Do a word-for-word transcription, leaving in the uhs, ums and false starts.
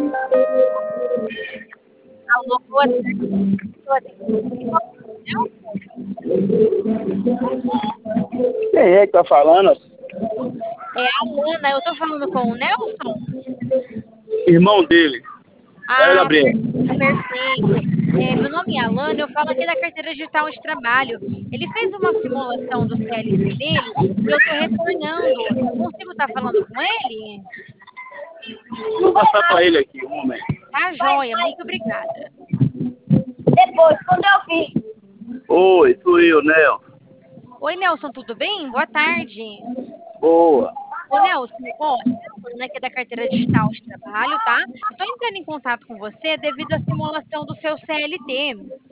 Alô, boa tarde. Boa Quem é que tá falando? É a Alana, eu tô falando com o Nelson? Irmão dele. Olha, Ah, Gabriel. per perfeito. Eh, meu nome é Alana, eu falo aqui da carteira digital de trabalho. Ele fez uma simulação do C L T dele e eu tô retornando. Eu consigo estar falando com ele? Vou passar pra ele aqui, um momento. Tá joia, muito obrigada. Depois, quando eu vi. Oi, sou eu, Nel. Oi, Nelson, tudo bem? Boa tarde. Boa. Ô, Nelson, ó, eu Alana aqui da carteira digital de trabalho, tá? Eu tô entrando em contato com você devido à simulação do seu C L T.